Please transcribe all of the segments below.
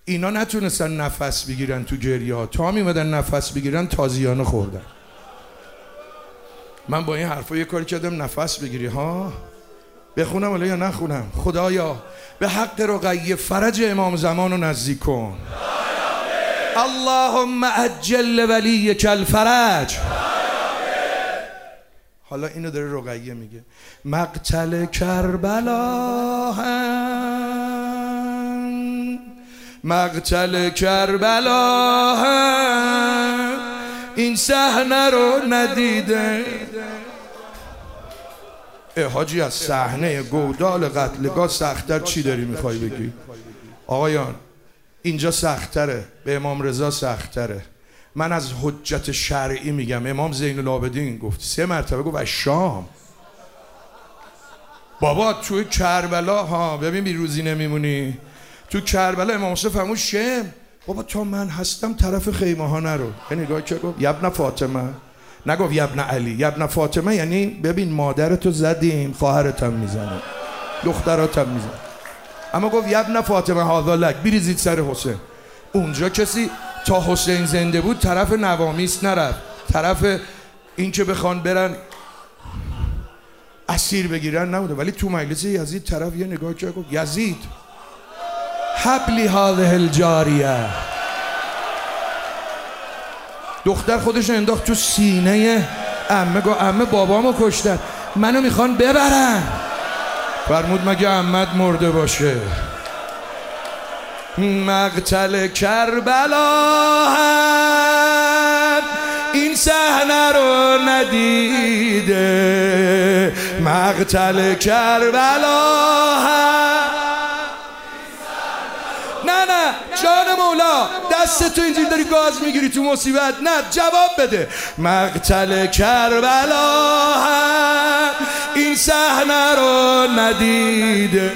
اینا نتونستن نفس بگیرن تو گریه ها، تا میمدن نفس بگیرن تازیانه خوردن. من با این حرفا یه کاری کردم نفس بگیری ها. بخونم ولی یا نخونم؟ خدایا به حق رقیه فرج امام زمان رو نزدیک کن. اللهم عجل ولیک الفرج. حالا اینو داره رقیه میگه. مقتل کربلا هم، مقتل کربلا هم، این صحنه رو ندیده. حاجی از صحنه گودال قتلگاه سخت‌تر چی داری میخوای بگی؟ آقایان اینجا سخت‌تره، به امام رضا سخت‌تره. من از حجت شرعی میگم. امام زین العابدین گفت 3 مرتبه گفت از شام. بابا توی کربلا ها ببین بیروزی نمیمونی. تو کربلا امام حسین فرمود شم بابا تا من هستم طرف خیمه ها نرو. نگاه که گفت یبن فاطمه، نگفت یبن علی، یبن فاطمه یعنی ببین مادرتو زدیم خواهرتم میزنه دختراتم میزنه. اما گفت یبن فاطمه هذا لک، بریزید سر حسین. اونجا کسی تا حسین زنده بود طرف نوامیس نرفت، طرف این که بخوان برن اسیر بگیرن نبوده. ولی تو مجلس یزید طرف یه نگاه کرد گفت یزید حبلی هذه الجاریه. دختر خودش انداخت تو سینه عمه، گفت عمه بابامو کشتن منو میخوان ببرن. فرمود مگه عمت مرده باشه؟ مقتل کربلا هم، این صحنه رو ندیده. مقتل کربلا هم، نه جان مولا دست تو اینجوری داری گاز میگیری تو مصیبت، نه جواب بده. مقتل کربلا هم، این صحنه رو ندیده.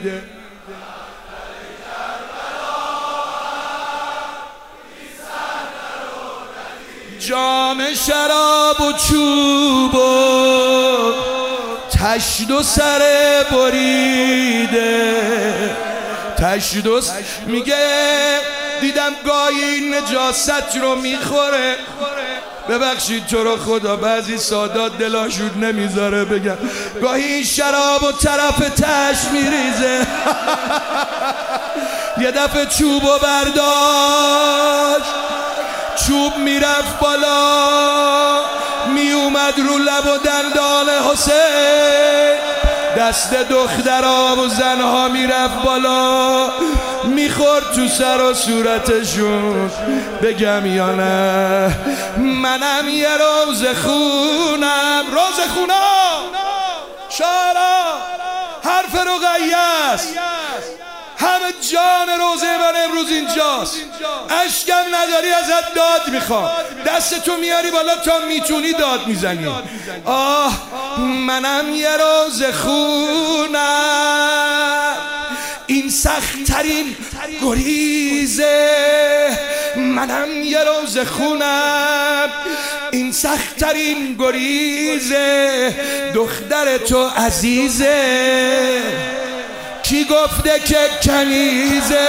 جام شراب و چوب و تشت و سر بریده، تشت و میگه دیدم گاهی این نجاست رو میخوره. ببخشید تو رو خدا بعضی سادات دلاشون نمیذاره بگم، گاهی این شراب و طرف تشت میریزه. یه دفعه چوب و برداشت، چوب میرفت بالا، میومد رو لب و دندان حسین. دست دخترها و زنها میرفت بالا، میخورد تو سر و صورتشون. بگم یا نه منم یه روز خونم، روز خونم شارا حرف رقیه است. همه جان روزه من امروز اینجاست. اشکم نداری ازت داد میخوام، دست تو میاری بالا تا میتونی داد میزنی. آه منم یه روز خونم، این سخت‌ترین گریزه. منم یه روز خونم، این سخت‌ترین گریزه. دختر تو عزیزه، کی گفته که کنیزه؟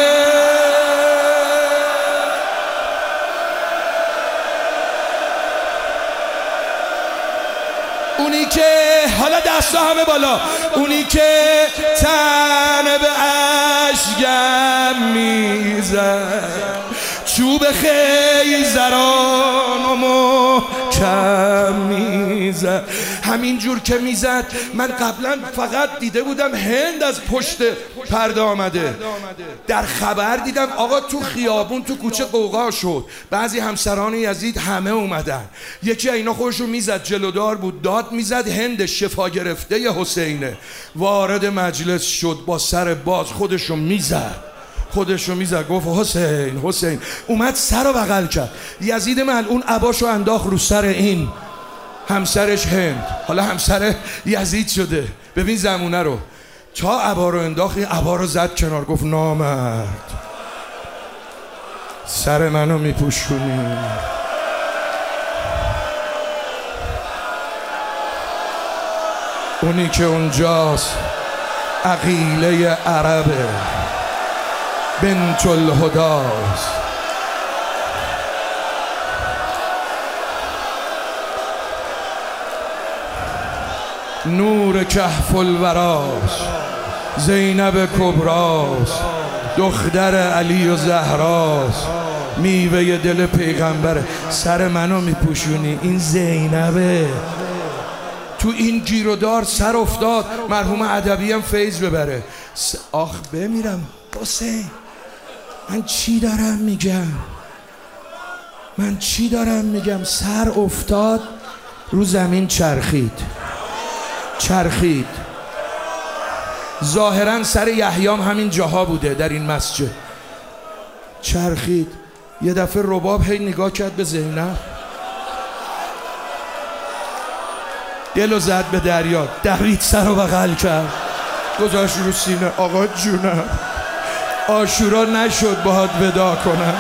اونی که حالا دستا همه بالا، اونی که تن به اشکم میزد، چوب خیزران و محکم میزد. همین جور که میزد من قبلا فقط دیده بودم هند از پشت پرده آمده، در خبر دیدم آقا تو خیابون تو کوچه قوقا شد، بعضی همسران یزید همه اومدن. یکی اینا خودشو میزد، جلودار بود، داد میزد هند شفا گرفته ی حسینه. وارد مجلس شد با سر باز، خودشو میزد گفت حسین حسین. اومد سر رو بغل کرد. یزید ملعون عباشو انداخت رو سر این همسرش هند، حالا همسر یزید شده. ببین زمونه رو، تا عبا رو انداخت عبا رو زد کنار، گفت نامرد سر منو میپوشونی. اونی که اونجاست عقیله عربه، بنت الهداست. نور کهف الوراست، زینب کبراست، دختر علی و زهراست، میوه دل پیغمبره. سر منو میپوشونی، این زینبه. تو این گیرودار سر افتاد، مرحوم ادبی هم فیض ببره. آخ بمیرم حسین، من چی دارم میگم؟ سر افتاد رو زمین، چرخید. ظاهرا سر یحیام همین جاها بوده در این مسجد. چرخید. یه دفعه رباب هی نگاه کرد به زینب، دلو زد به دریا، دوید سر رو بغل کرد، گذاشت رو سینه. آقا جونم، عاشورا نشد باهات ودا کنم.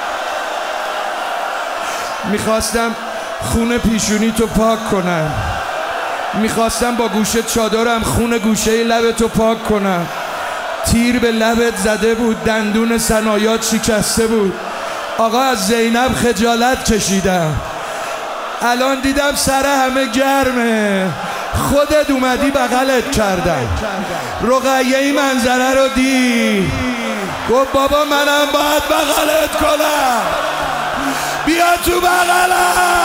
میخواستم خون پیشونی تو پاک کنم، میخواستم با گوشه چادرم خون گوشه لبتو پاک کنم. تیر به لبت زده بود، دندون ثنایات شکسته بود. آقا از زینب خجالت کشیدم، الان دیدم سر همه گرمه. خودت اومدی بغلت کردم. رقیه این منظره رو دید، گفت بابا منم باید بغلت کنم، بیا تو بغلم.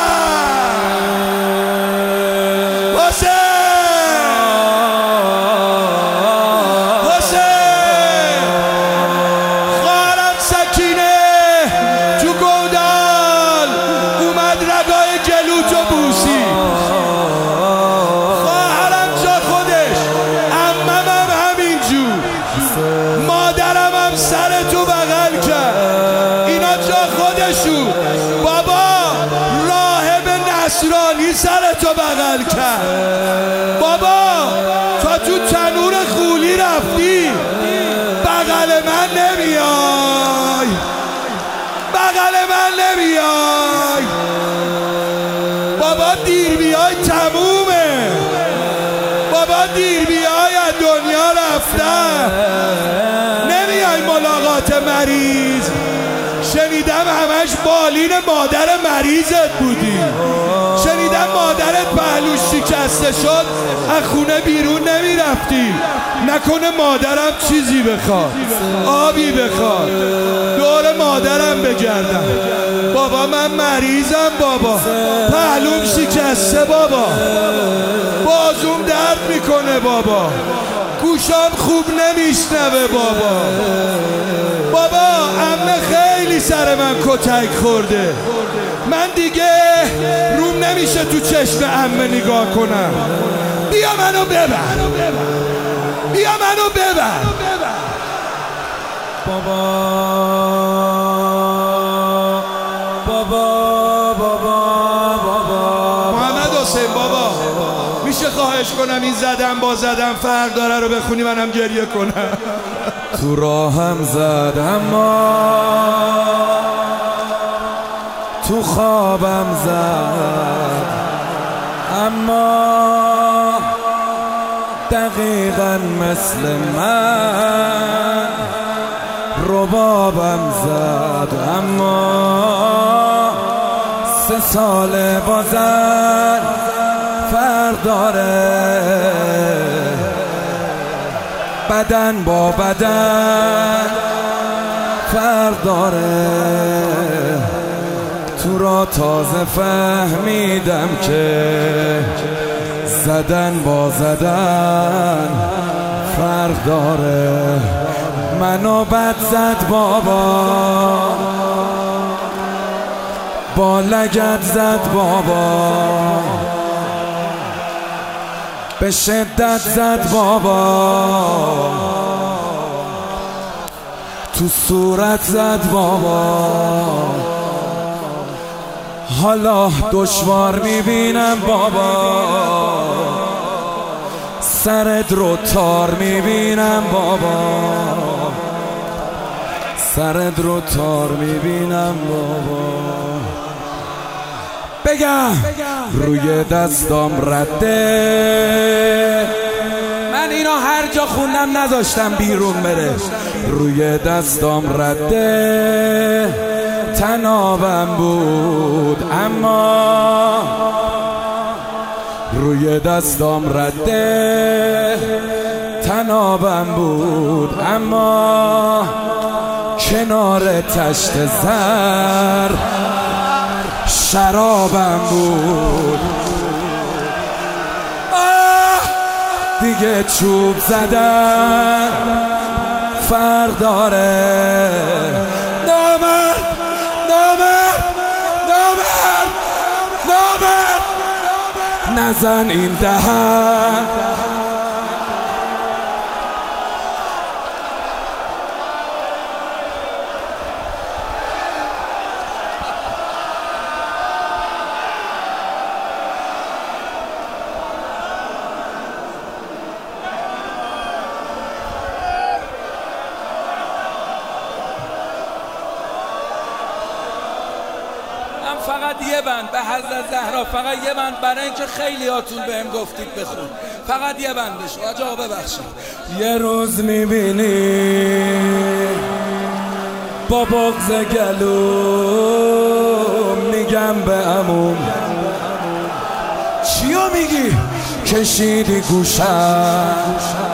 خواهرم سکینه تو گودال اومد رگای جلوتو بوسی. خواهرم جا خودش، عممم همینجور، مادرم هم سر تو بغل کرد، اینا جا خودشون. بابا راهب نصرانی سر تو بغل کرد. بابا تا تو تنور خولی رفتی، بغل من نمیای. بابا دیر بیای تمومه، بابا دیر بیای از دنیا رفتن. نمیای ملاقات مریض. شنیدم همش بالین مادر مریضت بودی، شنیدم مادرت پهلوش شکسته شد، از خونه بیرون نمیرفتی. نکنه مادرم چیزی بخواد، آبی بخواد، دور مادرم بگردم. بابا من مریضم، بابا پهلوم شکسته، بابا بازوم درد میکنه، بابا گوشام خوب نمیشنوه، بابا عمه خیلی سر من کتک خورده، من دیگه روم نمیشه تو چشم عمه نگاه کنم. بیا منو ببر. بابا محمد حسین، بابا میشه خواهش کنم این زدم با زدم فرق داره رو بخونی منم گریه کنم؟ تو راهم زد اما تو خوابم زد، اما دقیقاً مثل من ربابم زد، اما 3 سال بازن فرق داره، بدن با بدن فرق داره. تو را تازه فهمیدم که زدن با زدن فرق داره. منو بد زد بابا، با لگد زد بابا، به شدت زد بابا، تو صورت زد بابا. حالا دشوار میبینم بابا، سرت رو تار میبینم بابا، سرت رو تار میبینم بابا. بگم روی دستام رده، من اینا هر جا خوندم نذاشتم بیرون بره. روی دستام رده تنابم بود، اما روی دستام رده تنابم بود، اما کنار تشت زر شرابم بود. دیگه چوب زدن فرق داره. نامرد نامرد نامرد نامرد نزن این دهن. فقط یه بند به حضرت زهرا، فقط یه بند، برای اینکه خیلی هاتون بهم گفتید بخون، فقط یه بندش. آجا ببخشید. یه روز میبینی با بغض گلو میگم به عموم چیو میگی؟ کشیدی گوشم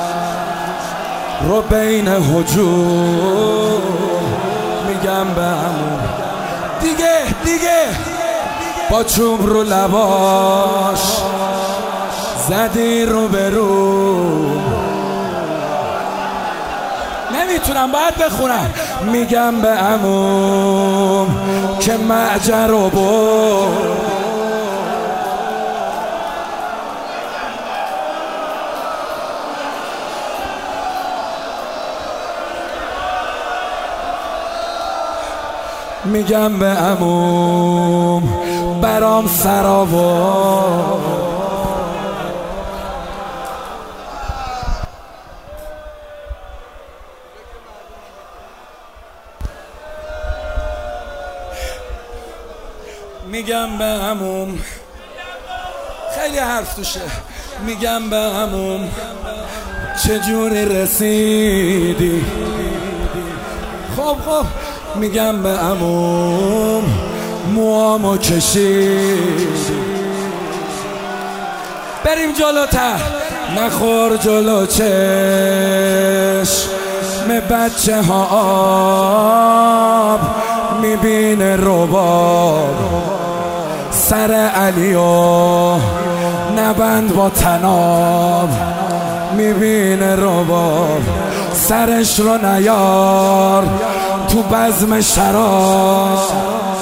رو بین هجوم، میگم به عموم دیگه با چوب رو لباش زدی رو به رو. نمیتونم، باید بخونم. میگم به عموم که معجر رو برد، میگم به عموم برام سراور. میگم به عموم خیلی حرف توشه. میگم به عموم چجوری رسیدی؟ خب میگم به عموم موامو کشید. بریم جلوتر. نخور جلو چشم بچه ها آب، میبینه رباب سر علیو نبند با تناب، میبینه رباب سرش رو نیار تو بزم شراب.